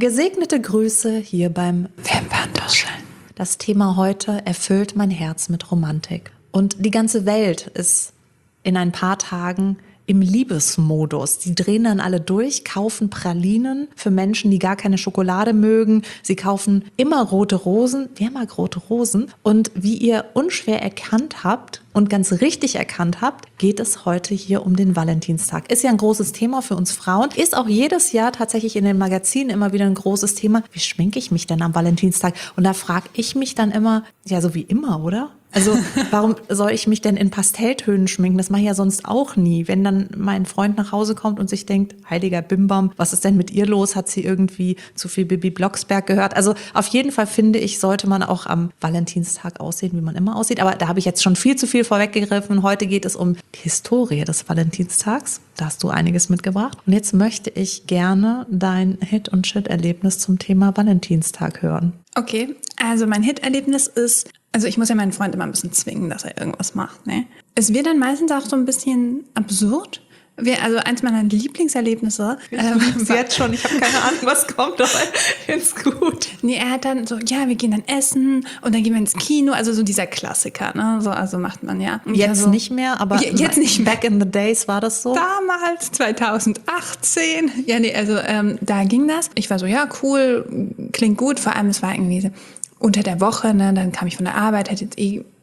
Gesegnete Grüße hier beim Wimperntuscheln. Das Thema heute erfüllt mein Herz mit Romantik. Und die ganze Welt ist in ein paar Tagen im Liebesmodus. Die drehen dann alle durch, kaufen Pralinen für Menschen, die gar keine Schokolade mögen. Sie kaufen immer rote Rosen. Wer mag rote Rosen? Und wie ihr unschwer erkannt habt und ganz richtig erkannt habt, geht es heute hier um den Valentinstag. Ist ja ein großes Thema für uns Frauen. Ist auch jedes Jahr tatsächlich in den Magazinen immer wieder ein großes Thema. Wie schminke ich mich denn am Valentinstag? Und da frage ich mich dann immer, ja, so wie immer, oder? Also warum soll ich mich denn in Pastelltönen schminken? Das mache ich ja sonst auch nie. Wenn dann mein Freund nach Hause kommt und sich denkt, heiliger Bimbam, was ist denn mit ihr los? Hat sie irgendwie zu viel Bibi Blocksberg gehört? Also auf jeden Fall finde ich, sollte man auch am Valentinstag aussehen, wie man immer aussieht. Aber da habe ich jetzt schon viel zu viel vorweggegriffen. Heute geht es um die Historie des Valentinstags. Da hast du einiges mitgebracht. Und jetzt möchte ich gerne dein Hit- und Shit-Erlebnis zum Thema Valentinstag hören. Okay, also mein Hit-Erlebnis ist, also ich muss ja meinen Freund immer ein bisschen zwingen, dass er irgendwas macht. Ne? Es wird dann meistens auch so ein bisschen absurd. Also eins meiner Lieblingserlebnisse. Jetzt schon, ich habe keine Ahnung, was kommt, aber ist gut. Nee, er hat dann so, ja, wir gehen dann essen und dann gehen wir ins Kino. Also so dieser Klassiker, ne? So, also macht man ja. Und jetzt nicht mehr, aber jetzt nicht mehr. Back in the days war das so? Damals, 2018. Ja, nee, also da ging das. Ich war so, ja, cool, klingt gut. Vor allem, es war irgendwie so unter der Woche, ne? Dann kam ich von der Arbeit, hätte jetzt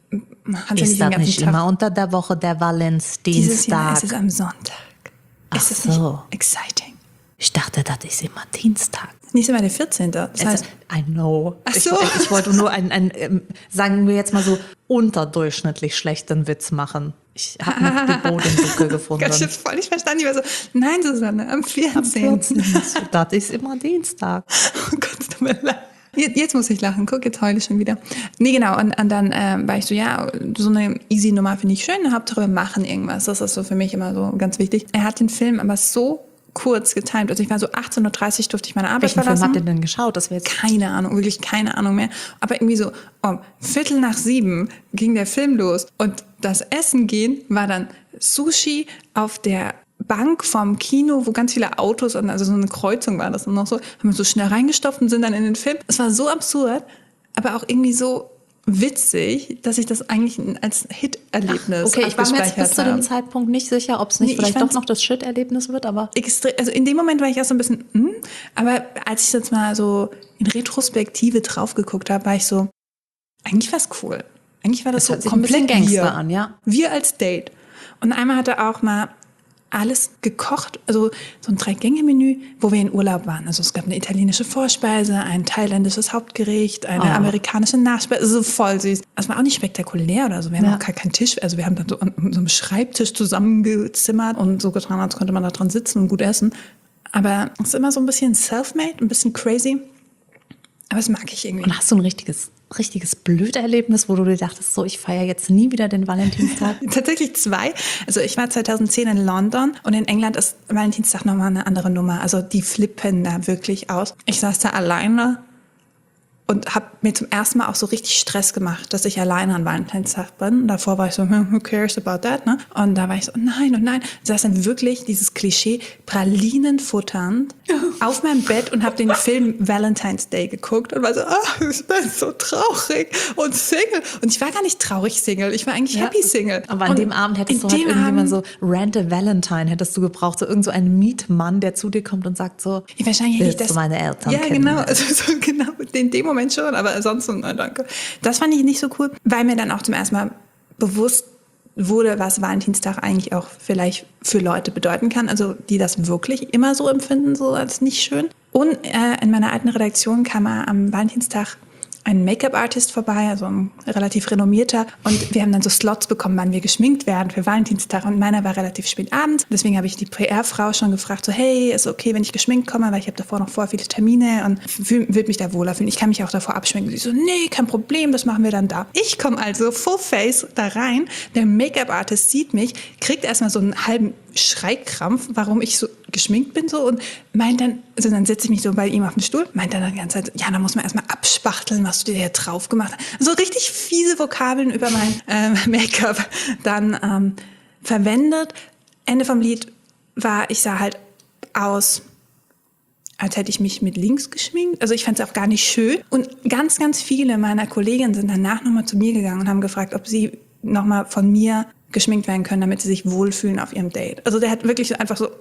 ist das nicht immer unter der Woche der Valentinstag? Dieses Jahr ist es am Sonntag. Ach ist so. Nicht exciting? Ich dachte, das ist immer Dienstag. Nicht immer der 14. Das heißt, I know. Ach so. Ich wollte nur einen, sagen wir jetzt mal so, unterdurchschnittlich schlechten Witz machen. Ich habe noch die Bodenluke gefunden. Ich habe voll nicht verstanden. Ich war so, nein, Susanne, am 14. Das ist immer Dienstag. Oh Gott, tut mir leid. Jetzt muss ich lachen. Guck, jetzt heule ich schon wieder. Nee, genau. Und dann war ich so, ja, so eine easy Nummer finde ich schön. Hauptsache, wir machen irgendwas. Das ist so für mich immer so ganz wichtig. Er hat den Film aber so kurz getimt. Also ich war so 18.30 Uhr durfte ich meine Arbeit verlassen. Welchen Film habt ihr denn geschaut? Das wäre jetzt keine Ahnung, wirklich keine Ahnung mehr. Aber irgendwie so um 6:15 ging der Film los. Und das Essen gehen war dann Sushi auf der Bank vom Kino, wo ganz viele Autos, also so eine Kreuzung war das und noch so, haben wir so schnell reingestopft und sind dann in den Film. Es war so absurd, aber auch irgendwie so witzig, dass ich das eigentlich als Hit-Erlebnis okay, ich war mir jetzt bis zu dem habe. Zeitpunkt nicht sicher, ob es nicht vielleicht doch noch das Shit-Erlebnis wird, aber also in dem Moment war ich auch so ein bisschen, aber als ich jetzt mal so in Retrospektive drauf geguckt habe, war ich so, eigentlich war es cool. Eigentlich war das so komplett Gangster an, ja. Wir als Date. Und einmal hat er auch mal alles gekocht, also so ein 3-Gänge-Menü, wo wir in Urlaub waren. Also es gab eine italienische Vorspeise, ein thailändisches Hauptgericht, eine amerikanische Nachspeise, so voll süß. Das war auch nicht spektakulär oder so. Wir haben auch gar keinen Tisch, also wir haben dann so an so einem Schreibtisch zusammengezimmert und so getan, als könnte man da dran sitzen und gut essen. Aber es ist immer so ein bisschen self-made, ein bisschen crazy. Aber das mag ich irgendwie. Und hast du ein richtiges Blöderlebnis, wo du dir dachtest, so, ich feiere jetzt nie wieder den Valentinstag? Tatsächlich 2. Also ich war 2010 in London und in England ist Valentinstag nochmal eine andere Nummer. Also die flippen da wirklich aus. Ich saß da alleine und habe mir zum ersten Mal auch so richtig Stress gemacht, dass ich alleine an Valentinstag bin. Davor war ich so, who cares about that, ne? Und da war ich so, nein und nein. Ich saß dann wirklich dieses Klischee Pralinen futternd auf meinem Bett und habe den Film Valentine's Day geguckt und war so, ich bin so traurig und Single. Und ich war gar nicht traurig Single, ich war eigentlich happy Single. Aber an dem Abend hättest du halt irgendjemand so Rante Valentine hättest du gebraucht, so irgend so einen Mietmann, der zu dir kommt und sagt so, wahrscheinlich hätte ich das, meine Eltern ja kennen. genau, also so genau in dem Moment schon, aber sonst so, nein, danke. Das fand ich nicht so cool, weil mir dann auch zum ersten Mal bewusst wurde, was Valentinstag eigentlich auch vielleicht für Leute bedeuten kann, also die das wirklich immer so empfinden, so als nicht schön. Und in meiner alten Redaktion kam am Valentinstag ein Make-up-Artist vorbei, also ein relativ renommierter. Und wir haben dann so Slots bekommen, wann wir geschminkt werden für Valentinstag. Und meiner war relativ spät abends. Deswegen habe ich die PR-Frau schon gefragt, so hey, ist okay, wenn ich geschminkt komme, weil ich habe davor noch viele Termine und würde mich da wohler fühlen. Ich kann mich auch davor abschminken. Sie so, nee, kein Problem, das machen wir dann da. Ich komme also full face da rein. Der Make-up-Artist sieht mich, kriegt erstmal so einen halben Schreikrampf, warum ich so geschminkt bin so und meint dann, also dann setze ich mich so bei ihm auf den Stuhl, meint dann die ganze Zeit, ja, da muss man erstmal abspachteln, was du dir hier drauf gemacht hast. So richtig fiese Vokabeln über mein Make-up dann verwendet. Ende vom Lied war, ich sah halt aus, als hätte ich mich mit links geschminkt. Also ich fand es auch gar nicht schön. Und ganz, ganz viele meiner Kolleginnen sind danach nochmal zu mir gegangen und haben gefragt, ob sie nochmal von mir geschminkt werden können, damit sie sich wohlfühlen auf ihrem Date. Also der hat wirklich einfach so,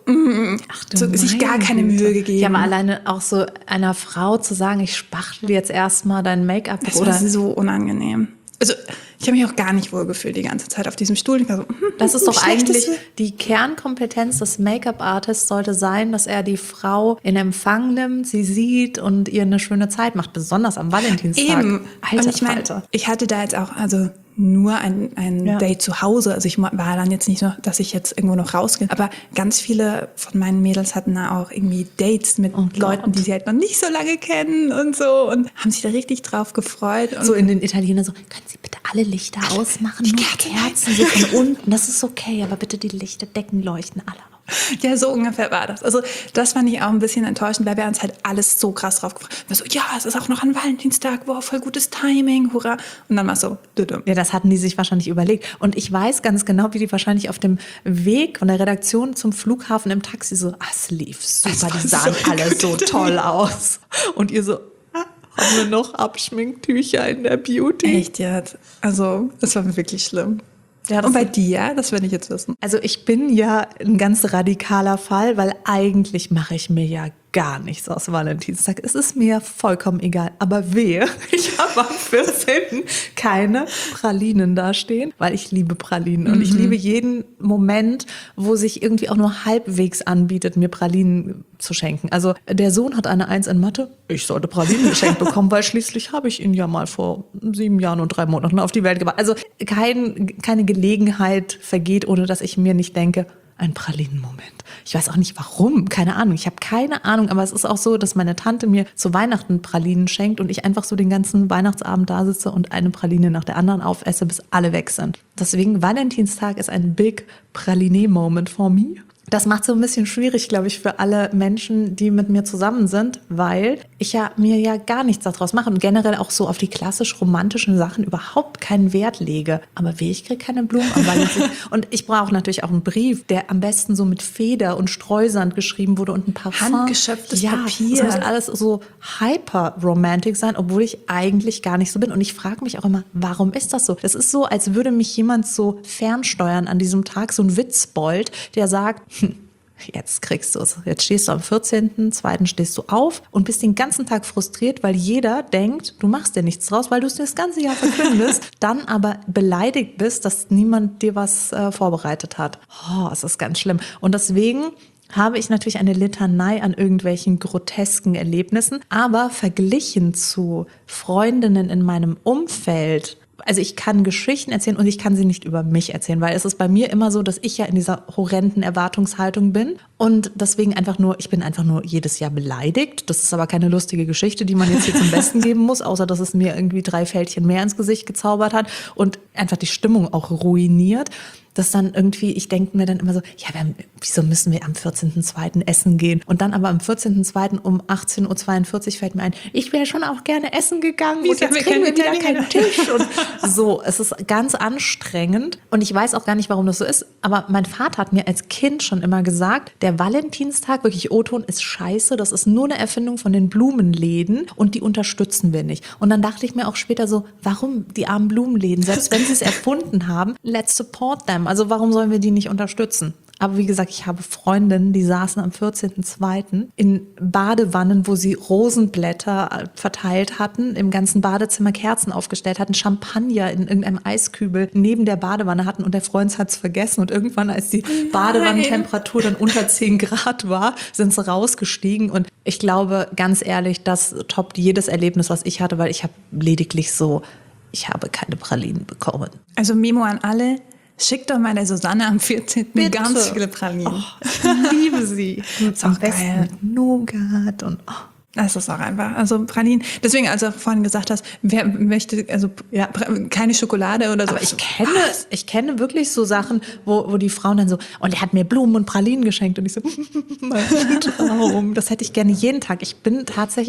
sich gar keine Mühe gegeben. Ja, aber alleine auch so einer Frau zu sagen, ich spachtel jetzt erstmal dein Make-up. Das war so unangenehm. Also ich habe mich auch gar nicht wohlgefühlt die ganze Zeit auf diesem Stuhl. Ich war so, das ist doch eigentlich die Kernkompetenz des Make-up-Artists sollte sein, dass er die Frau in Empfang nimmt, sie sieht und ihr eine schöne Zeit macht, besonders am Valentinstag. Eben. Alter, und ich meine, ich hatte da jetzt auch nur ein Date zu Hause. Also ich war dann jetzt nicht so, dass ich jetzt irgendwo noch rausgehe. Aber ganz viele von meinen Mädels hatten da auch irgendwie Dates mit Leuten, die sie halt noch nicht so lange kennen und so. Und haben sich da richtig drauf gefreut. Und so in den Italienern so, können Sie bitte alle Lichter ausmachen? Die Kerzen so von unten, das ist okay. Aber bitte die Lichter, Decken leuchten alle auf. Ja, so ungefähr war das. Also das fand ich auch ein bisschen enttäuschend, weil wir uns halt alles so krass drauf gefreut haben. So, ja, es ist auch noch ein Valentinstag, wow, voll gutes Timing, hurra. Und dann war es so, ja, das hatten die sich wahrscheinlich überlegt. Und ich weiß ganz genau, wie die wahrscheinlich auf dem Weg von der Redaktion zum Flughafen im Taxi so, es lief super, die sahen alle so toll aus. Und ihr so, haben wir noch Abschminktücher in der Beauty? Echt jetzt? Also, das war wirklich schlimm. Ja, und bei dir, das will ich jetzt wissen. Also ich bin ja ein ganz radikaler Fall, weil eigentlich mache ich mir ja gar nichts aus Valentinstag. Es ist mir vollkommen egal. Aber wehe, ich habe am 14. keine Pralinen dastehen, weil ich liebe Pralinen. Und ich liebe jeden Moment, wo sich irgendwie auch nur halbwegs anbietet, mir Pralinen zu schenken. Also der Sohn hat eine 1 in Mathe. Ich sollte Pralinen geschenkt bekommen, weil schließlich habe ich ihn ja mal vor 7 Jahren und 3 Monaten auf die Welt gebracht. Also keine Gelegenheit vergeht, ohne dass ich mir nicht denke, ein Pralinenmoment. Ich weiß auch nicht warum, keine Ahnung. Ich habe keine Ahnung, aber es ist auch so, dass meine Tante mir zu Weihnachten Pralinen schenkt und ich einfach so den ganzen Weihnachtsabend da sitze und eine Praline nach der anderen aufesse, bis alle weg sind. Deswegen Valentinstag ist ein big Praline-Moment for me. Das macht so ein bisschen schwierig, glaube ich, für alle Menschen, die mit mir zusammen sind, weil ich ja mir ja gar nichts daraus mache und generell auch so auf die klassisch romantischen Sachen überhaupt keinen Wert lege. Aber ich kriege keine Blumen am Valentinstag. Und ich brauche natürlich auch einen Brief, der am besten so mit Feder und Streusand geschrieben wurde und ein Parfum. Handgeschöpftes Papier. Das muss alles so hyper-romantic sein, obwohl ich eigentlich gar nicht so bin. Und ich frage mich auch immer, warum ist das so? Das ist so, als würde mich jemand so fernsteuern an diesem Tag, so ein Witzbold, der sagt, jetzt kriegst du es. Jetzt stehst du am 14.2. stehst du auf und bist den ganzen Tag frustriert, weil jeder denkt, du machst dir nichts draus, weil du es das ganze Jahr verkündest, dann aber beleidigt bist, dass niemand dir was vorbereitet hat. Oh, es ist ganz schlimm. Und deswegen habe ich natürlich eine Litanei an irgendwelchen grotesken Erlebnissen, aber verglichen zu Freundinnen in meinem Umfeld, also ich kann Geschichten erzählen und ich kann sie nicht über mich erzählen, weil es ist bei mir immer so, dass ich ja in dieser horrenden Erwartungshaltung bin und deswegen ich bin einfach nur jedes Jahr beleidigt. Das ist aber keine lustige Geschichte, die man jetzt hier zum Besten geben muss, außer dass es mir irgendwie 3 Fältchen mehr ins Gesicht gezaubert hat und einfach die Stimmung auch ruiniert. Dass dann irgendwie, ich denke mir dann immer so, ja, wieso müssen wir am 14.2. essen gehen? Und dann aber am 14.2. um 18.42 Uhr fällt mir ein, ich wäre schon auch gerne essen gegangen und jetzt kriegen wir wieder keinen Tisch. Und so, es ist ganz anstrengend und ich weiß auch gar nicht, warum das so ist, aber mein Vater hat mir als Kind schon immer gesagt, der Valentinstag, wirklich O-Ton, ist scheiße, das ist nur eine Erfindung von den Blumenläden und die unterstützen wir nicht. Und dann dachte ich mir auch später so, warum die armen Blumenläden, selbst wenn sie es erfunden haben, let's support them. Also warum sollen wir die nicht unterstützen? Aber wie gesagt, ich habe Freundinnen, die saßen am 14.2. in Badewannen, wo sie Rosenblätter verteilt hatten, im ganzen Badezimmer Kerzen aufgestellt hatten, Champagner in irgendeinem Eiskübel neben der Badewanne hatten und der Freund hat es vergessen. Und irgendwann, als die Badewannentemperatur dann unter 10 Grad war, sind sie rausgestiegen. Und ich glaube, ganz ehrlich, das toppt jedes Erlebnis, was ich hatte, weil ich habe lediglich ich habe keine Pralinen bekommen. Also Memo an alle. Schickt doch mal der Susanne am 14. Bitte. Ganz viele Pralinen. Oh, ich liebe sie. Ist auch geil. Mit Nougat und Das ist auch einfach. Also Pralinen. Deswegen, als du vorhin gesagt hast, wer möchte, also ja, keine Schokolade oder so. Aber ich kenne wirklich so Sachen, wo die Frauen dann so, und er hat mir Blumen und Pralinen geschenkt und ich so, mein Traum. Das hätte ich gerne jeden Tag. Ich bin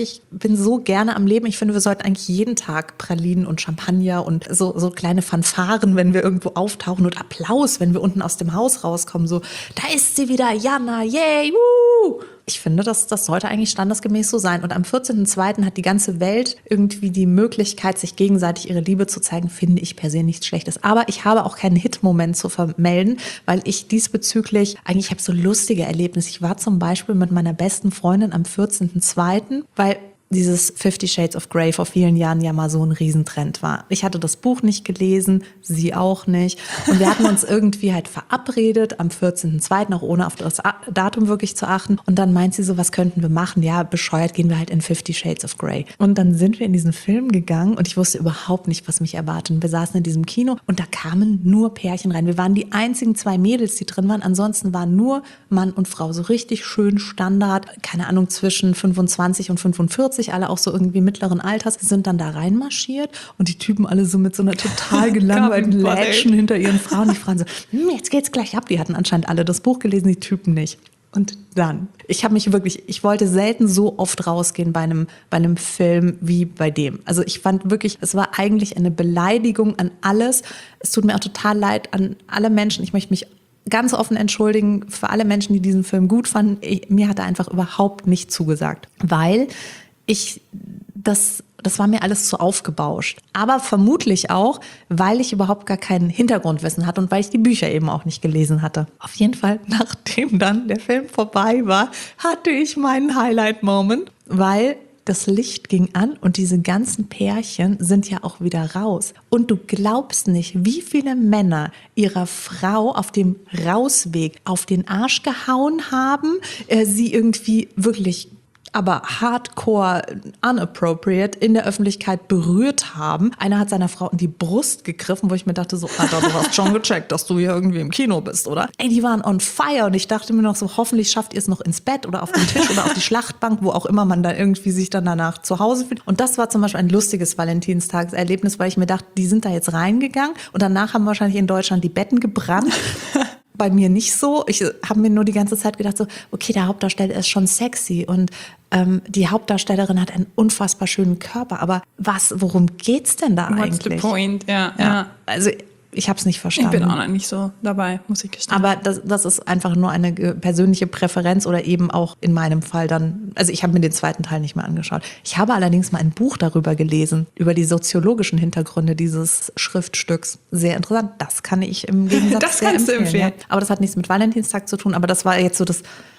so gerne am Leben. Ich finde, wir sollten eigentlich jeden Tag Pralinen und Champagner und so kleine Fanfaren, wenn wir irgendwo auftauchen und Applaus, wenn wir unten aus dem Haus rauskommen. So, da ist sie wieder, Jana, yay, woo! ich finde, das sollte eigentlich standesgemäß so sein. Und am 14.02. hat die ganze Welt irgendwie die Möglichkeit, sich gegenseitig ihre Liebe zu zeigen, finde ich per se nichts Schlechtes. Aber ich habe auch keinen Hit-Moment zu vermelden, weil ich diesbezüglich, eigentlich habe so lustige Erlebnisse. Ich war zum Beispiel mit meiner besten Freundin am 14.02., weil dieses 50 Shades of Grey vor vielen Jahren ja mal so ein Riesentrend war. Ich hatte das Buch nicht gelesen, sie auch nicht. Und wir hatten uns irgendwie halt verabredet am 14.02., auch ohne auf das Datum wirklich zu achten. Und dann meint sie so, was könnten wir machen? Ja, bescheuert, gehen wir halt in 50 Shades of Grey. Und dann sind wir in diesen Film gegangen und ich wusste überhaupt nicht, was mich erwartet. Und wir saßen in diesem Kino und da kamen nur Pärchen rein. Wir waren die einzigen 2 Mädels, die drin waren. Ansonsten waren nur Mann und Frau. So richtig schön Standard, keine Ahnung, zwischen 25 und 45. Alle auch so irgendwie mittleren Alters, sind dann da reinmarschiert und die Typen alle so mit so einer total gelangweilten Lätschen hinter ihren Frauen. Die Frauen so, jetzt geht's gleich ab. Die hatten anscheinend alle das Buch gelesen, die Typen nicht. Und dann, ich wollte selten so oft rausgehen bei einem Film wie bei dem. Also ich fand wirklich, es war eigentlich eine Beleidigung an alles. Es tut mir auch total leid an alle Menschen. Ich möchte mich ganz offen entschuldigen für alle Menschen, die diesen Film gut fanden. Mir hat er einfach überhaupt nicht zugesagt, weil das war mir alles zu aufgebauscht. Aber vermutlich auch, weil ich überhaupt gar kein Hintergrundwissen hatte und weil ich die Bücher eben auch nicht gelesen hatte. Auf jeden Fall, nachdem dann der Film vorbei war, hatte ich meinen Highlight-Moment, weil das Licht ging an und diese ganzen Pärchen sind ja auch wieder raus. Und du glaubst nicht, wie viele Männer ihrer Frau auf dem Rausweg auf den Arsch gehauen haben, sie irgendwie wirklich aber hardcore unappropriate in der Öffentlichkeit berührt haben. Einer hat seiner Frau in die Brust gegriffen, wo ich mir dachte so, Alter, du hast schon gecheckt, dass du hier irgendwie im Kino bist, oder? Ey, die waren on fire und ich dachte mir noch so, hoffentlich schafft ihr es noch ins Bett oder auf den Tisch oder auf die Schlachtbank, wo auch immer man dann irgendwie sich dann danach zu Hause fühlt. Und das war zum Beispiel ein lustiges Valentinstagserlebnis, weil ich mir dachte, die sind da jetzt reingegangen und danach haben wahrscheinlich in Deutschland die Betten gebrannt. Bei mir nicht so. Ich habe mir nur die ganze Zeit gedacht so, okay, der Hauptdarsteller ist schon sexy und die Hauptdarstellerin hat einen unfassbar schönen Körper. Aber worum geht's denn da eigentlich? What's the point? Ja. Also ich habe es nicht verstanden. Ich bin auch noch nicht so dabei, muss ich gestehen. Aber das ist einfach nur eine persönliche Präferenz oder eben auch in meinem Fall dann, also ich habe mir den zweiten Teil nicht mehr angeschaut. Ich habe allerdings mal ein Buch darüber gelesen, über die soziologischen Hintergründe dieses Schriftstücks. Sehr interessant. Das kann ich im Gegensatz das kannst du empfehlen. Ja. Aber das hat nichts mit Valentinstag zu tun, aber das war jetzt so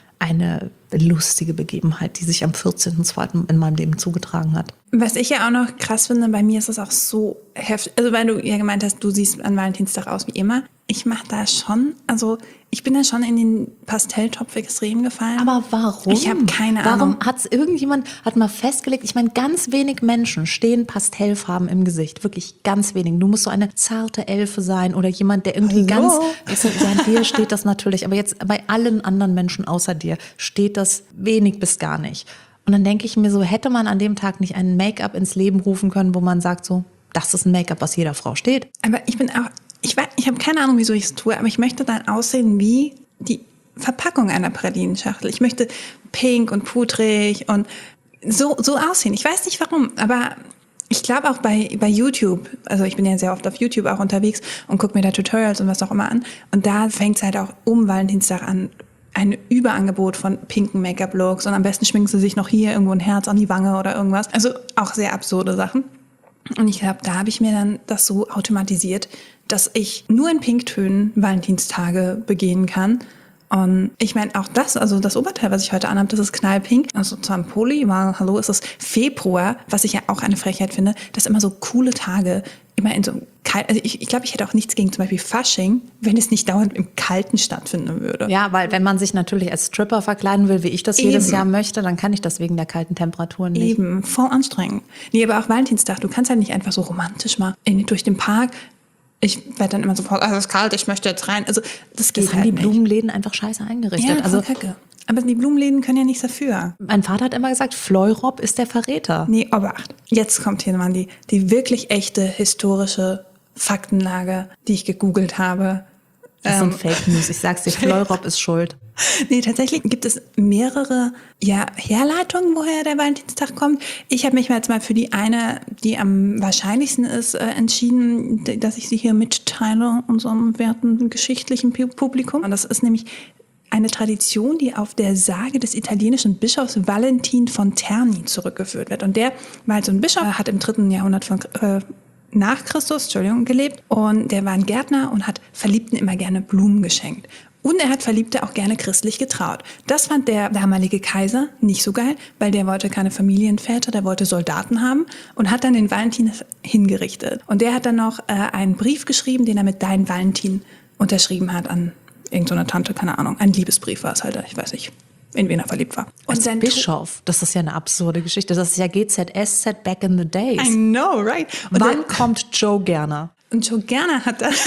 eine lustige Begebenheit, die sich am 14.02. in meinem Leben zugetragen hat. Was ich ja auch noch krass finde, bei mir ist es auch so heftig, also weil du ja gemeint hast, du siehst an Valentinstag aus wie immer. Ich mache da schon, also ich bin da schon in den Pastelltopf extrem gefallen. Aber warum? Ich habe keine Ahnung. Warum hat mal festgelegt, ich meine, ganz wenig Menschen stehen Pastellfarben im Gesicht, wirklich ganz wenig. Du musst so eine zarte Elfe sein oder jemand, der irgendwie ja, dir steht das natürlich, aber jetzt bei allen anderen Menschen außer dir steht das wenig bis gar nicht. Und dann denke ich mir so, hätte man an dem Tag nicht einen Make-up ins Leben rufen können, wo man sagt so, das ist ein Make-up, was jeder Frau steht. Aber ich habe keine Ahnung, wieso ich es tue, aber ich möchte dann aussehen wie die Verpackung einer Pralinenschachtel. Ich möchte pink und pudrig und so aussehen. Ich weiß nicht warum, aber ich glaube auch bei YouTube, also ich bin ja sehr oft auf YouTube auch unterwegs und gucke mir da Tutorials und was auch immer an. Und da fängt es halt auch um Valentinstag an, ein Überangebot von pinken Make-up-Looks und am besten schminken sie sich noch hier irgendwo ein Herz an die Wange oder irgendwas. Also auch sehr absurde Sachen. Und ich glaube, da habe ich mir dann das so automatisiert, dass ich nur in Pinktönen Valentinstage begehen kann. Und ich meine auch das Oberteil, was ich heute anhabe, das ist knallpink. Also zwar ein Pulli, mal hallo, es ist Februar, was ich ja auch eine Frechheit finde, dass immer so coole Tage immer in so kalt, also ich glaube, ich hätte auch nichts gegen zum Beispiel Fasching, wenn es nicht dauernd im Kalten stattfinden würde. Ja, weil wenn man sich natürlich als Stripper verkleiden will, wie ich das jedes Jahr möchte, dann kann ich das wegen der kalten Temperaturen nicht. Eben, voll anstrengend. Nee, aber auch Valentinstag, du kannst halt nicht einfach so romantisch mal durch den Park. Ich werde dann immer sofort, es ist kalt, ich möchte jetzt rein. Also das geht halt nicht. Die Blumenläden einfach scheiße eingerichtet. Ja, also Kacke. Aber die Blumenläden können ja nichts dafür. Mein Vater hat immer gesagt, Fleurop ist der Verräter. Nee, Obacht. Jetzt kommt hier mal die wirklich echte historische Faktenlage, die ich gegoogelt habe. Das sind Fake News. Ich sag's dir, Fleurop ist schuld. Nee, tatsächlich gibt es mehrere Herleitungen, woher der Valentinstag kommt. Ich habe mich jetzt mal für die eine, die am wahrscheinlichsten ist, entschieden, dass ich sie hier mitteile, unserem werten geschichtlichen Publikum. Und das ist nämlich eine Tradition, die auf der Sage des italienischen Bischofs Valentin von Terni zurückgeführt wird. Und der war halt so ein Bischof, hat im 3. Jahrhundert nach Christus, gelebt. Und der war ein Gärtner und hat Verliebten immer gerne Blumen geschenkt. Und er hat Verliebte auch gerne christlich getraut. Das fand der damalige Kaiser nicht so geil, weil der wollte keine Familienväter, der wollte Soldaten haben und hat dann den Valentin hingerichtet. Und der hat dann noch einen Brief geschrieben, den er mit Dein Valentin unterschrieben hat an irgendeine Tante, keine Ahnung. Ein Liebesbrief war es halt, ich weiß nicht, in wen er verliebt war. Und sein Bischof, das ist ja eine absurde Geschichte. Das ist ja GZSZ back in the days. I know, right? Und wann kommt Joe Gerner? Und Joe Gerner hat dann...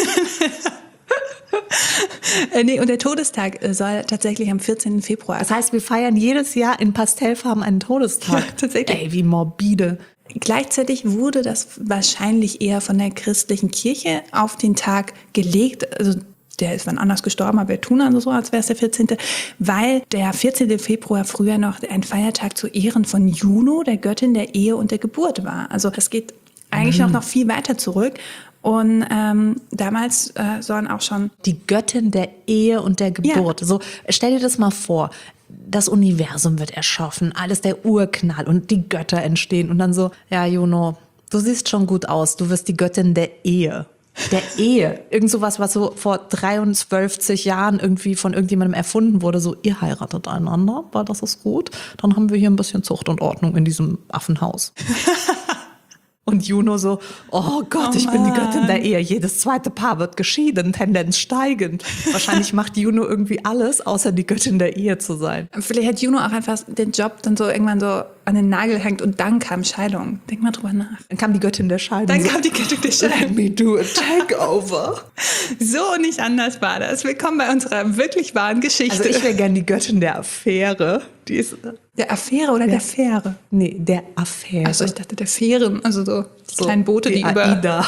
und der Todestag soll tatsächlich am 14. Februar. Das heißt, wir feiern jedes Jahr in Pastellfarben einen Todestag. Ja, tatsächlich. Ey, wie morbide. Gleichzeitig wurde das wahrscheinlich eher von der christlichen Kirche auf den Tag gelegt. Also der ist wann anders gestorben, aber wir tun also so, als wäre es der 14., weil der 14. Februar früher noch ein Feiertag zu Ehren von Juno, der Göttin der Ehe und der Geburt war. Also das geht eigentlich noch viel weiter zurück. Und damals sollen auch schon... Die Göttin der Ehe und der Geburt. Ja. So, stell dir das mal vor. Das Universum wird erschaffen, alles der Urknall und die Götter entstehen. Und dann so, ja, Juno, du siehst schon gut aus. Du wirst die Göttin der Ehe. Der Ehe. Irgend sowas, was so vor 23 Jahren irgendwie von irgendjemandem erfunden wurde. So, ihr heiratet einander, weil das ist gut. Dann haben wir hier ein bisschen Zucht und Ordnung in diesem Affenhaus. Und Juno so, oh Gott, ich bin die Göttin der Ehe. Jedes zweite Paar wird geschieden, Tendenz steigend. Wahrscheinlich macht Juno irgendwie alles, außer die Göttin der Ehe zu sein. Vielleicht hat Juno auch einfach den Job dann so irgendwann so an den Nagel gehängt und dann kam Scheidung. Denk mal drüber nach. Dann kam die Göttin der Scheidung. Dann kam die Göttin der Scheidung. Let me do a takeover. So nicht anders war das. Willkommen bei unserer wirklich wahren Geschichte. Also ich wäre gern die Göttin der Affäre. Die ist der Affäre oder der Fähre? Nee, der Affäre. Also ich dachte der Fähren, also so die kleinen Boote, die über... Aida.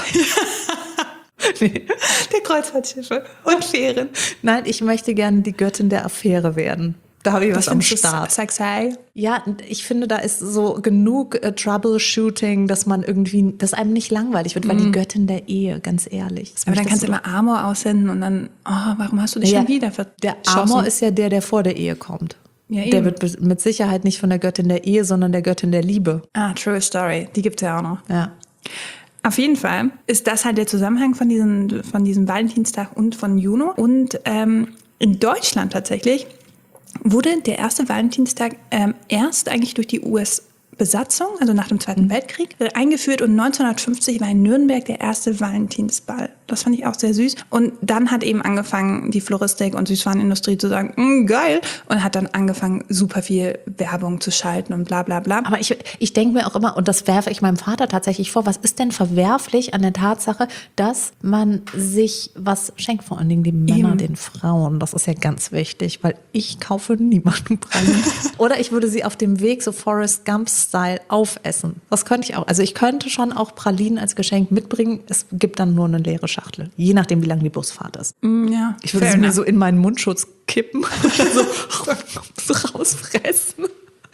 Nee. Der Kreuzfahrtschiffe und Fähren. Nein, ich möchte gerne die Göttin der Affäre werden. Da habe ich was am Start. Sexy. Ja, ich finde, da ist so genug Troubleshooting, dass man irgendwie, dass einem nicht langweilig wird, weil die Göttin der Ehe, ganz ehrlich. Aber dann kannst du immer Amor aussenden und dann, warum hast du dich schon wieder verschossen? Der Amor ist ja der vor der Ehe kommt. Ja, der wird mit Sicherheit nicht von der Göttin der Ehe, sondern der Göttin der Liebe. True story. Die gibt's ja auch noch. Ja. Auf jeden Fall ist das halt der Zusammenhang von diesem Valentinstag und von Juno. Und in Deutschland tatsächlich wurde der erste Valentinstag erst eigentlich durch die US-Besatzung, also nach dem Zweiten Weltkrieg, eingeführt. Und 1950 war in Nürnberg der erste Valentinsball. Das fand ich auch sehr süß. Und dann hat eben angefangen, die Floristik und Süßwarenindustrie zu sagen, geil. Und hat dann angefangen, super viel Werbung zu schalten und bla bla bla. Aber ich denke mir auch immer, und das werfe ich meinem Vater tatsächlich vor, was ist denn verwerflich an der Tatsache, dass man sich was schenkt, vor allen Dingen die Männer den Frauen. Das ist ja ganz wichtig, weil ich kaufe niemanden Pralinen. Oder ich würde sie auf dem Weg so Forrest Gump-Style aufessen. Das könnte ich auch. Also ich könnte schon auch Pralinen als Geschenk mitbringen. Es gibt dann nur eine leere Schachtel. Je nachdem, wie lang die Busfahrt ist. Ja, ich würde es mir so in meinen Mundschutz kippen und so rausfressen.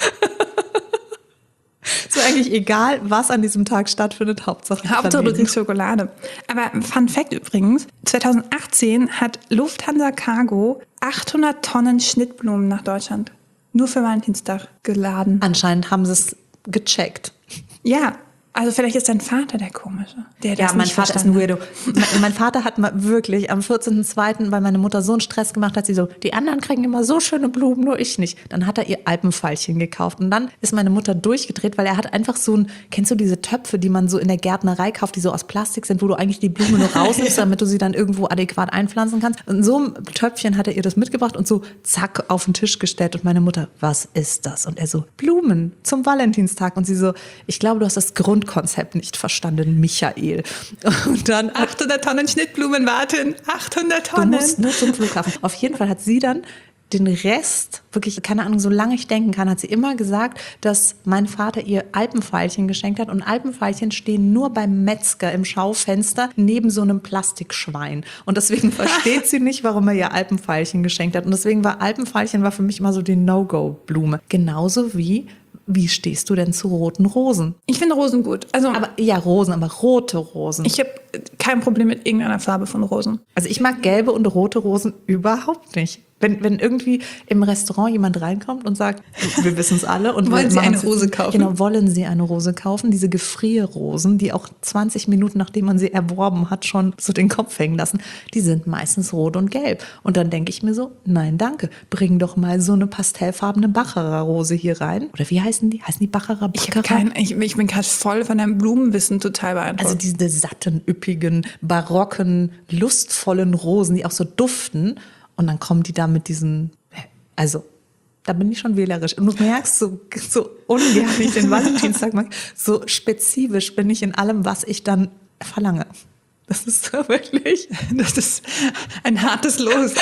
Ist eigentlich egal, was an diesem Tag stattfindet. Hauptsache du kriegst Schokolade. Aber Fun Fact übrigens, 2018 hat Lufthansa Cargo 800 Tonnen Schnittblumen nach Deutschland nur für Valentinstag geladen. Anscheinend haben sie es gecheckt. Ja. Also vielleicht ist dein Vater der Komische. Ja, mein Vater ist ein Weirdo. Mein Vater hat mal wirklich am 14.02., weil meine Mutter so einen Stress gemacht hat, sie so, die anderen kriegen immer so schöne Blumen, nur ich nicht. Dann hat er ihr Alpenveilchen gekauft und dann ist meine Mutter durchgedreht, weil er hat einfach so kennst du diese Töpfe, die man so in der Gärtnerei kauft, die so aus Plastik sind, wo du eigentlich die Blume nur rausnimmst, damit du sie dann irgendwo adäquat einpflanzen kannst. Und so ein Töpfchen hat er ihr das mitgebracht und so zack auf den Tisch gestellt und meine Mutter, was ist das? Und er so, Blumen zum Valentinstag und sie so, ich glaube, du hast das Grundkonzept nicht verstanden, Michael. Und dann 800 Tonnen Schnittblumen warten, 800 Tonnen. Du musst nur zum Flughafen. Auf jeden Fall hat sie dann den Rest, wirklich, keine Ahnung, solange ich denken kann, hat sie immer gesagt, dass mein Vater ihr Alpenveilchen geschenkt hat. Und Alpenveilchen stehen nur beim Metzger im Schaufenster neben so einem Plastikschwein. Und deswegen versteht sie nicht, warum er ihr Alpenveilchen geschenkt hat. Und deswegen war Alpenveilchen für mich immer so die No-Go-Blume. Genauso wie stehst du denn zu roten Rosen? Ich finde Rosen gut. Also, Rosen, aber rote Rosen. Ich habe kein Problem mit irgendeiner Farbe von Rosen. Also ich mag gelbe und rote Rosen überhaupt nicht. Wenn irgendwie im Restaurant jemand reinkommt und sagt, wir wissen es alle. Und wollen Sie eine Rose kaufen? Genau, wollen Sie eine Rose kaufen? Diese Gefrierrosen, die auch 20 Minuten, nachdem man sie erworben hat, schon so den Kopf hängen lassen, die sind meistens rot und gelb. Und dann denke ich mir so, nein, danke, bring doch mal so eine pastellfarbene Baccarat-Rose hier rein. Oder wie heißen die? Heißen die Baccarat? Ich bin gerade voll von deinem Blumenwissen total beeindruckt. Also diese satten, üppigen, barocken, lustvollen Rosen, die auch so duften. Und dann kommen die da mit diesen, also da bin ich schon wählerisch. Und du merkst, so ungern ich den Valentinstag mag, so spezifisch bin ich in allem, was ich dann verlange. Das ist so wirklich, das ist ein hartes Los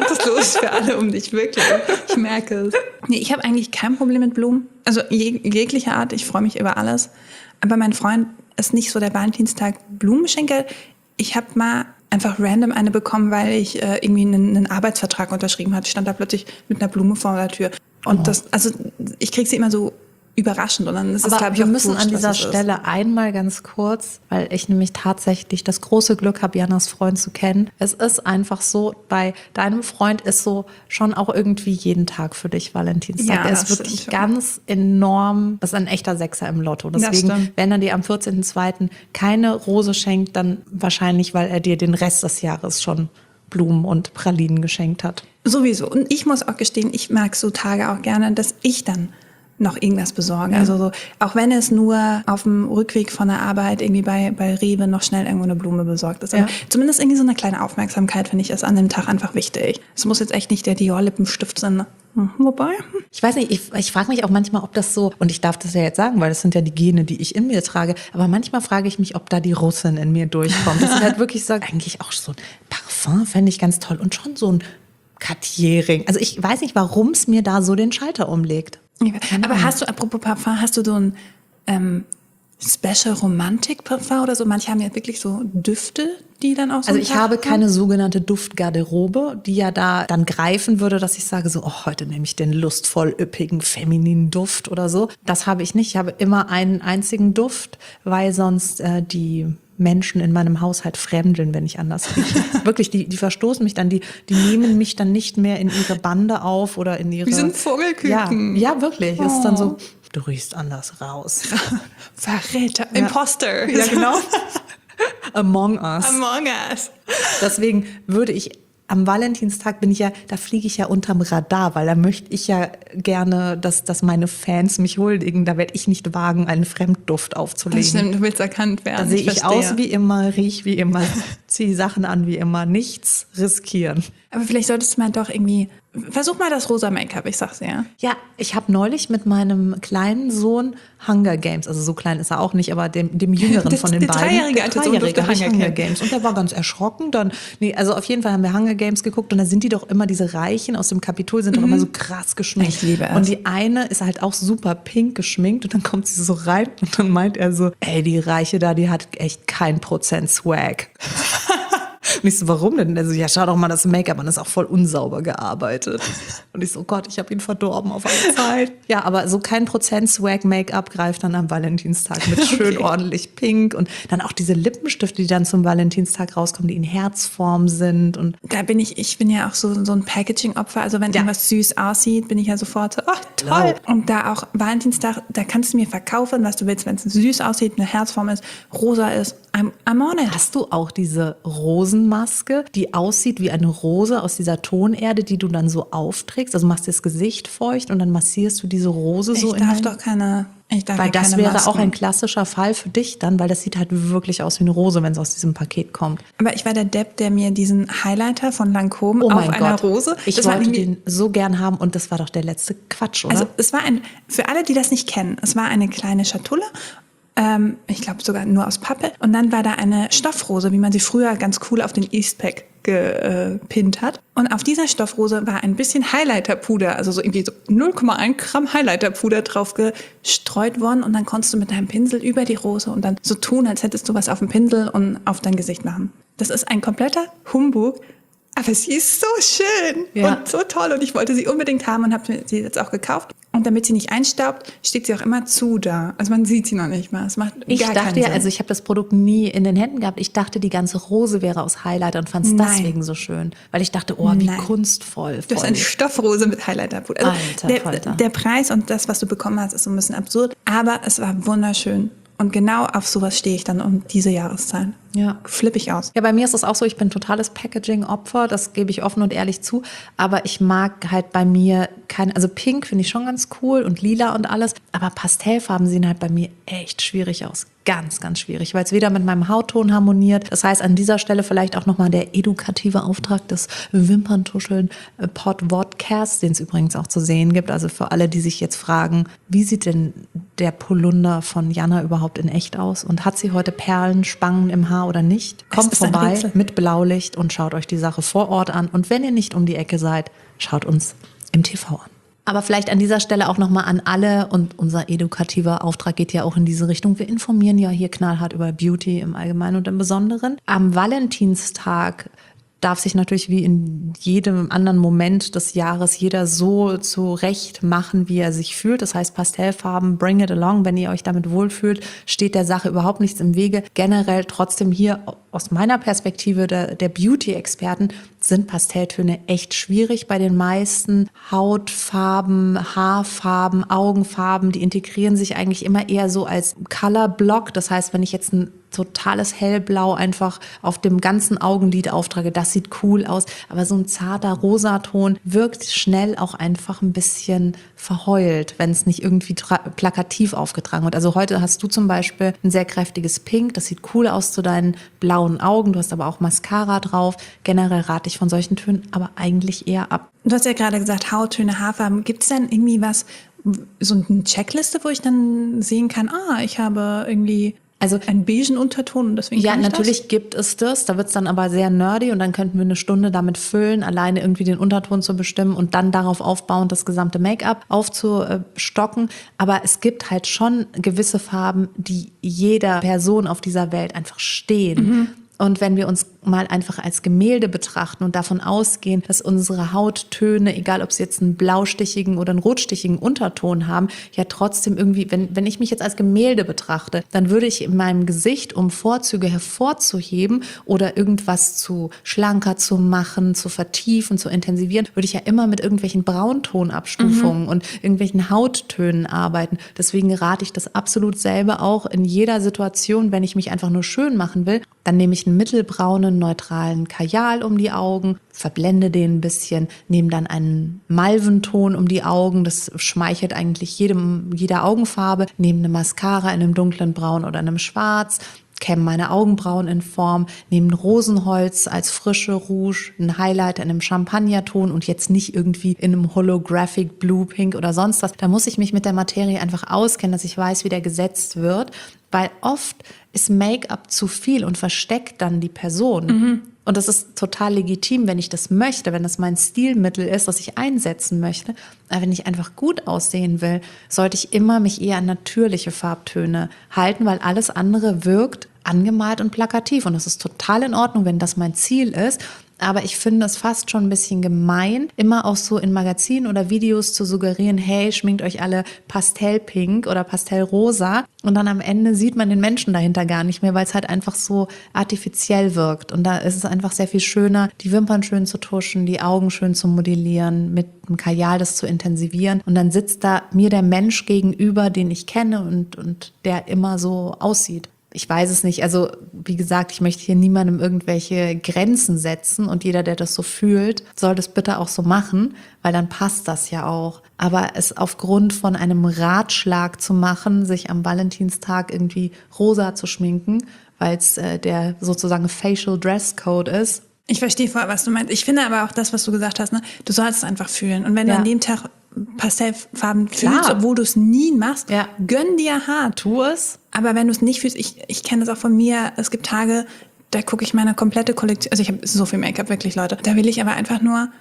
für alle um dich, wirklich. Ich merke es. Nee, ich habe eigentlich kein Problem mit Blumen. Also jeglicher Art, ich freue mich über alles. Aber mein Freund ist nicht so der Valentinstag Blumenschenker. Ich habe mal einfach random eine bekommen, weil ich irgendwie einen Arbeitsvertrag unterschrieben hatte. Ich stand da plötzlich mit einer Blume vor der Tür. Und ich kriege sie immer so überraschend. Und dann ist es, glaube ich, wir auch müssen wurscht, an dieser was es ist. Stelle einmal ganz kurz, weil ich nämlich tatsächlich das große Glück habe, Janas Freund zu kennen. Es ist einfach so, bei deinem Freund ist so schon auch irgendwie jeden Tag für dich Valentinstag. Ja, Er das ist wirklich stimmt schon. ganz enorm, das ist ein echter Sechser im Lotto. Das Deswegen, stimmt. wenn er dir am 14.02. keine Rose schenkt, dann wahrscheinlich, weil er dir den Rest des Jahres schon Blumen und Pralinen geschenkt hat. Sowieso. Und ich muss auch gestehen, ich mag so Tage auch gerne, dass ich dann noch irgendwas besorge. Also so, auch wenn es nur auf dem Rückweg von der Arbeit irgendwie bei Rewe noch schnell irgendwo eine Blume besorgt ist. Aber zumindest irgendwie so eine kleine Aufmerksamkeit, finde ich, ist an dem Tag einfach wichtig. Es muss jetzt echt nicht der Dior-Lippenstift sein. Wobei. Ich weiß nicht, ich frage mich auch manchmal, ob das so, und ich darf das ja jetzt sagen, weil das sind ja die Gene, die ich in mir trage, aber manchmal frage ich mich, ob da die Russin in mir durchkommt. Das ist halt wirklich so, eigentlich auch so ein Parfum fände ich ganz toll und schon so ein Cartier-Ring. Also ich weiß nicht, warum es mir da so den Schalter umlegt. Aber hast du, apropos Parfum, hast du so ein Special Romantic Parfum oder so? Manche haben ja wirklich so Düfte, die dann auch so. Also ich habe keine sogenannte Duftgarderobe, die ja da dann greifen würde, dass ich sage so, oh, heute nehme ich den lustvoll üppigen, femininen Duft oder so. Das habe ich nicht. Ich habe immer einen einzigen Duft, weil sonst die Menschen in meinem Haushalt fremdeln, wenn ich anders rieche. Wirklich, die verstoßen mich dann, die nehmen mich dann nicht mehr in ihre Bande auf oder in ihre... Wie sind Vogelküken. Ja, wirklich. Es ist dann so, du riechst anders raus. Verräter, Imposter. Ja, genau. Among Us. Among Us. Deswegen würde ich am Valentinstag da fliege ich ja unterm Radar, weil da möchte ich ja gerne, dass meine Fans mich huldigen. Da werde ich nicht wagen, einen Fremdduft aufzulegen. Das stimmt, du willst erkannt werden. Da sehe ich aus wie immer, riech wie immer, ziehe Sachen an wie immer, nichts riskieren. Aber vielleicht solltest du mal doch irgendwie, versuch mal das rosa Make-up, ich sag's dir. Ja, ich habe neulich mit meinem kleinen Sohn Hunger Games, also so klein ist er auch nicht, aber dem Jüngeren von den der beiden. Dreijährige alte Sohn durfte Hunger Games. Und der war ganz erschrocken. Also auf jeden Fall haben wir Hunger Games geguckt und da sind die doch immer, diese Reichen aus dem Kapitol sind doch immer so krass geschminkt. Ich liebe es. Und die eine ist halt auch super pink geschminkt und dann kommt sie so rein und dann meint er so, ey, die Reiche da, die hat echt kein Prozent Swag. Und ich so, warum denn? Also, ja, schau doch mal das Make-up an, ist auch voll unsauber gearbeitet. Und ich so, oh Gott, ich habe ihn verdorben auf alle Zeit. Ja, aber so kein Prozent Swag-Make-up greift dann am Valentinstag mit schön ordentlich pink und dann auch diese Lippenstifte, die dann zum Valentinstag rauskommen, die in Herzform sind. Und da bin ich bin ja auch so ein Packaging-Opfer. Also wenn irgendwas süß aussieht, bin ich ja sofort so, oh, toll. Und da auch Valentinstag, da kannst du mir verkaufen, was du willst, wenn es süß aussieht, eine Herzform ist, rosa ist, I'm on it. Hast du auch diese Rosenmaske, die aussieht wie eine Rose aus dieser Tonerde, die du dann so aufträgst? Also machst du das Gesicht feucht und dann massierst du diese Rose so Ich darf keine weil das wäre Masken. auch ein klassischer Fall für dich dann, weil das sieht halt wirklich aus wie eine Rose, wenn es aus diesem Paket kommt. Aber ich war der Depp, der mir diesen Highlighter von Lancôme Oh auf mein einer Gott. Rose. Ich wollte den so gern haben und das war doch der letzte Quatsch, oder? Also es war für alle, die das nicht kennen, es war eine kleine Schatulle. Ich glaube sogar nur aus Pappe. Und dann war da eine Stoffrose, wie man sie früher ganz cool auf den Eastpak gepinnt hat. Und auf dieser Stoffrose war ein bisschen Highlighterpuder, also so irgendwie so 0,1 Gramm Highlighterpuder drauf gestreut worden. Und dann konntest du mit deinem Pinsel über die Rose und dann so tun, als hättest du was auf dem Pinsel und auf dein Gesicht machen. Das ist ein kompletter Humbug. Aber sie ist so schön und so toll und ich wollte sie unbedingt haben und habe sie jetzt auch gekauft. Und damit sie nicht einstaubt, steht sie auch immer zu da. Also man sieht sie noch nicht mal. Es macht gar keinen Sinn. Also ich habe das Produkt nie in den Händen gehabt. Ich dachte, die ganze Rose wäre aus Highlighter und fand es deswegen so schön. Weil ich dachte, wie kunstvoll. Du hast eine Stoffrose mit Highlighter-Pulver. Also der Preis und das, was du bekommen hast, ist so ein bisschen absurd. Aber es war wunderschön. Und genau auf sowas stehe ich dann um diese Jahreszahlen. Ja. Flippe ich aus. Ja, bei mir ist es auch so, ich bin totales Packaging-Opfer, das gebe ich offen und ehrlich zu. Aber ich mag halt bei mir also Pink finde ich schon ganz cool und Lila und alles. Aber Pastellfarben sehen halt bei mir echt schwierig aus. Ganz, ganz schwierig, weil es weder mit meinem Hautton harmoniert. Das heißt, an dieser Stelle vielleicht auch nochmal der edukative Auftrag des Wimperntuscheln-Podcasts, den es übrigens auch zu sehen gibt. Also für alle, die sich jetzt fragen, wie sieht denn der Polunder von Jana überhaupt in echt aus? Und hat sie heute Perlen, Spangen im Haar oder nicht? Kommt vorbei mit Blaulicht und schaut euch die Sache vor Ort an. Und wenn ihr nicht um die Ecke seid, schaut uns im TV an. Aber vielleicht an dieser Stelle auch nochmal an alle, und unser edukativer Auftrag geht ja auch in diese Richtung. Wir informieren ja hier knallhart über Beauty im Allgemeinen und im Besonderen. Am Valentinstag darf sich natürlich wie in jedem anderen Moment des Jahres jeder so zurecht machen, wie er sich fühlt. Das heißt, Pastellfarben, bring it along. Wenn ihr euch damit wohlfühlt, steht der Sache überhaupt nichts im Wege. Generell trotzdem hier aus meiner Perspektive der Beauty-Experten sind Pastelltöne echt schwierig bei den meisten. Hautfarben, Haarfarben, Augenfarben, die integrieren sich eigentlich immer eher so als Color-Block. Das heißt, wenn ich jetzt ein totales Hellblau einfach auf dem ganzen Augenlid auftrage, das sieht cool aus. Aber so ein zarter Rosaton wirkt schnell auch einfach ein bisschen verheult, wenn es nicht irgendwie plakativ aufgetragen wird. Also heute hast du zum Beispiel ein sehr kräftiges Pink, das sieht cool aus zu deinen blauen Augen. Du hast aber auch Mascara drauf. Generell rate ich von solchen Tönen aber eigentlich eher ab. Du hast ja gerade gesagt, Hauttöne, Haarfarben. Gibt es denn irgendwie was, so eine Checkliste, wo ich dann sehen kann, ich habe irgendwie einen beigen Unterton und deswegen ja, natürlich gibt es das. Da wird es dann aber sehr nerdy und dann könnten wir eine Stunde damit füllen, alleine irgendwie den Unterton zu bestimmen und dann darauf aufbauend das gesamte Make-up aufzustocken. Aber es gibt halt schon gewisse Farben, die jeder Person auf dieser Welt einfach stehen. Mhm. Und wenn wir uns mal einfach als Gemälde betrachten und davon ausgehen, dass unsere Hauttöne, egal ob sie jetzt einen blaustichigen oder einen rotstichigen Unterton haben, ja trotzdem irgendwie, wenn ich mich jetzt als Gemälde betrachte, dann würde ich in meinem Gesicht, um Vorzüge hervorzuheben oder irgendwas zu schlanker zu machen, zu vertiefen, zu intensivieren, würde ich ja immer mit irgendwelchen Brauntonabstufungen und irgendwelchen Hauttönen arbeiten. Deswegen rate ich das absolut selber auch in jeder Situation, wenn ich mich einfach nur schön machen will, dann nehme ich einen mittelbraunen, neutralen Kajal um die Augen, verblende den ein bisschen, nehme dann einen Malventon um die Augen, das schmeichelt eigentlich jeder Augenfarbe, nehme eine Mascara in einem dunklen Braun oder einem Schwarz, kämme meine Augenbrauen in Form, nehme ein Rosenholz als frische Rouge, einen Highlighter in einem Champagnerton und jetzt nicht irgendwie in einem Holographic Blue, Pink oder sonst was. Da muss ich mich mit der Materie einfach auskennen, dass ich weiß, wie der gesetzt wird, weil oft ist Make-up zu viel und versteckt dann die Person. Mhm. Und das ist total legitim, wenn ich das möchte, wenn das mein Stilmittel ist, das ich einsetzen möchte. Aber wenn ich einfach gut aussehen will, sollte ich immer mich eher an natürliche Farbtöne halten, weil alles andere wirkt angemalt und plakativ. Und das ist total in Ordnung, wenn das mein Ziel ist. Aber ich finde es fast schon ein bisschen gemein, immer auch so in Magazinen oder Videos zu suggerieren, hey, schminkt euch alle pastellpink oder pastellrosa. Und dann am Ende sieht man den Menschen dahinter gar nicht mehr, weil es halt einfach so artifiziell wirkt. Und da ist es einfach sehr viel schöner, die Wimpern schön zu tuschen, die Augen schön zu modellieren, mit einem Kajal das zu intensivieren. Und dann sitzt da mir der Mensch gegenüber, den ich kenne und der immer so aussieht. Ich weiß es nicht. Also wie gesagt, ich möchte hier niemandem irgendwelche Grenzen setzen und jeder, der das so fühlt, soll das bitte auch so machen, weil dann passt das ja auch. Aber es aufgrund von einem Ratschlag zu machen, sich am Valentinstag irgendwie rosa zu schminken, weil es der sozusagen Facial Dress Code ist. Ich verstehe voll, was du meinst. Ich finde aber auch das, was du gesagt hast, ne? Du sollst es einfach fühlen. Und wenn du an dem Tag Pastellfarben fühlst, obwohl du es nie machst, gönn dir hart. Tu es. Aber wenn du es nicht fühlst, ich kenne das auch von mir, es gibt Tage, da gucke ich meine komplette Kollektion, also ich habe so viel Make-up, wirklich, Leute. Da will ich aber einfach nur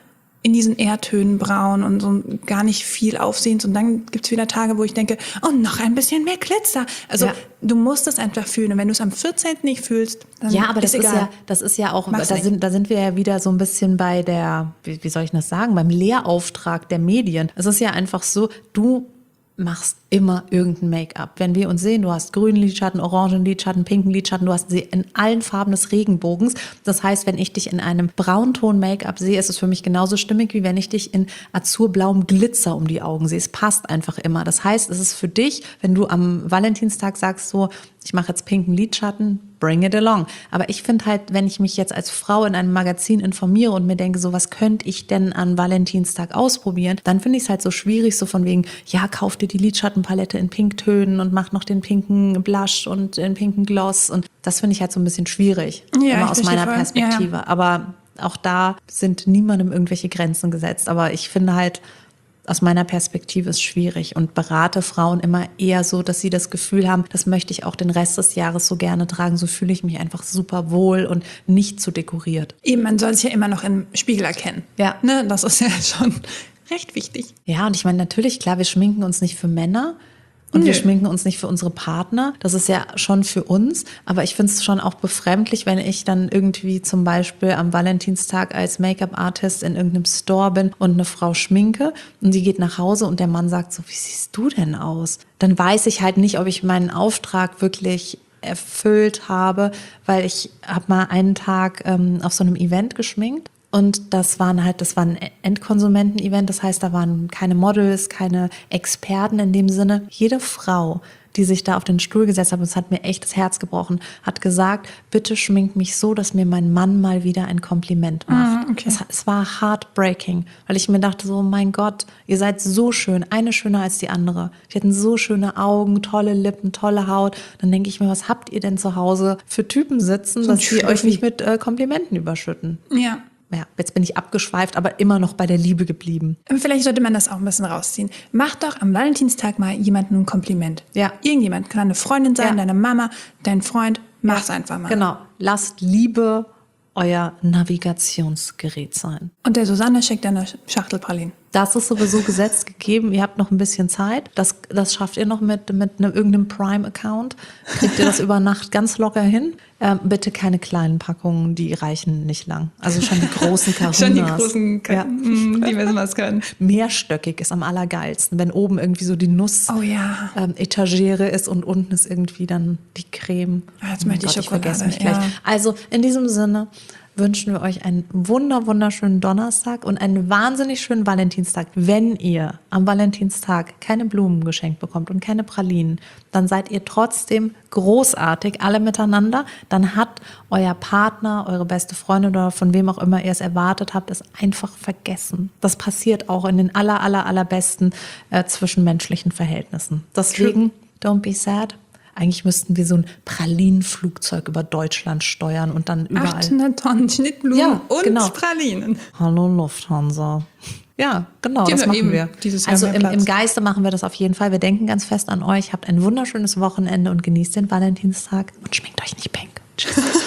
in diesen Erdtönen braun und so gar nicht viel Aufsehens. Und dann gibt's wieder Tage, wo ich denke, oh, noch ein bisschen mehr Glitzer. Also du musst es einfach fühlen. Und wenn du es am 14. nicht fühlst, dann ja, aber ist egal. Das ist ja auch, Mach's nicht. da sind wir ja wieder so ein bisschen bei der, wie soll ich das sagen, beim Lehrauftrag der Medien. Es ist ja einfach so, du machst immer irgendein Make-up. Wenn wir uns sehen, du hast grünen Lidschatten, orangen Lidschatten, pinken Lidschatten, du hast sie in allen Farben des Regenbogens. Das heißt, wenn ich dich in einem Braunton Make-up sehe, ist es für mich genauso stimmig, wie wenn ich dich in azurblauem Glitzer um die Augen sehe. Es passt einfach immer. Das heißt, es ist für dich, wenn du am Valentinstag sagst so, ich mache jetzt pinken Lidschatten, bring it along. Aber ich finde halt, wenn ich mich jetzt als Frau in einem Magazin informiere und mir denke, so was könnte ich denn an Valentinstag ausprobieren, dann finde ich es halt so schwierig, so von wegen, ja, kauf dir die Lidschattenpalette in Pinktönen und mach noch den pinken Blush und den pinken Gloss. Und das finde ich halt so ein bisschen schwierig, Ja, immer ich aus meiner verstehe voll. Perspektive. Ja. Aber auch da sind niemandem irgendwelche Grenzen gesetzt. Aber ich finde halt, aus meiner Perspektive ist schwierig und berate Frauen immer eher so, dass sie das Gefühl haben, das möchte ich auch den Rest des Jahres so gerne tragen, so fühle ich mich einfach super wohl und nicht zu dekoriert. Eben, man soll sich ja immer noch im Spiegel erkennen. Ja. Ne? Das ist ja schon recht wichtig. Ja, und ich meine natürlich, klar, wir schminken uns nicht für Männer und wir schminken uns nicht für unsere Partner. Das ist ja schon für uns. Aber ich finde es schon auch befremdlich, wenn ich dann irgendwie zum Beispiel am Valentinstag als Make-up-Artist in irgendeinem Store bin und eine Frau schminke und die geht nach Hause und der Mann sagt so, wie siehst du denn aus? Dann weiß ich halt nicht, ob ich meinen Auftrag wirklich erfüllt habe, weil ich habe mal einen Tag auf so einem Event geschminkt. Und das war ein Endkonsumenten-Event, das heißt, da waren keine Models, keine Experten in dem Sinne. Jede Frau, die sich da auf den Stuhl gesetzt hat, und es hat mir echt das Herz gebrochen, hat gesagt, bitte schmink mich so, dass mir mein Mann mal wieder ein Kompliment macht. Okay. Es war heartbreaking, weil ich mir dachte so, mein Gott, ihr seid so schön, eine schöner als die andere. Die hatten so schöne Augen, tolle Lippen, tolle Haut. Dann denke ich mir, was habt ihr denn zu Hause für Typen sitzen, dass die euch nicht mit Komplimenten überschütten? Ja. Ja, jetzt bin ich abgeschweift, aber immer noch bei der Liebe geblieben. Vielleicht sollte man das auch ein bisschen rausziehen. Mach doch am Valentinstag mal jemandem ein Kompliment. Ja. Irgendjemand, kann eine Freundin sein, Ja. deine Mama, dein Freund. Mach's einfach mal. Genau. Lasst Liebe euer Navigationsgerät sein. Und der Susanne schickt eine Schachtel Pralinen. Das ist sowieso gesetzt gegeben. Ihr habt noch ein bisschen Zeit. Das schafft ihr noch mit irgendeinem Prime-Account. Kriegt ihr das über Nacht ganz locker hin. Bitte keine kleinen Packungen, die reichen nicht lang. Also schon die großen Carunas. Schon die großen, Ja. die wissen, was können. Mehrstöckig ist am allergeilsten, wenn oben irgendwie so die Nuss Oh ja. Etagere ist und unten ist irgendwie dann die Creme. Ah, jetzt möchte ich Ich vergesse Schokolade, mich gleich. ja. Also in diesem Sinne wünschen wir euch einen wunderschönen Donnerstag und einen wahnsinnig schönen Valentinstag. Wenn ihr am Valentinstag keine Blumen geschenkt bekommt und keine Pralinen, dann seid ihr trotzdem großartig, alle miteinander. Dann hat euer Partner, eure beste Freundin oder von wem auch immer ihr es erwartet habt, es einfach vergessen. Das passiert auch in den allerbesten zwischenmenschlichen Verhältnissen. Deswegen, don't be sad. Eigentlich müssten wir so ein Pralinenflugzeug über Deutschland steuern und dann überall. 800 Tonnen Schnittblumen Ja, und genau. Pralinen. Hallo Lufthansa. Ja, genau, Die das haben machen eben wir. dieses Jahr Also mehr im Platz. Geiste machen wir das auf jeden Fall. Wir denken ganz fest an euch. Habt ein wunderschönes Wochenende und genießt den Valentinstag und schminkt euch nicht pink. Tschüss.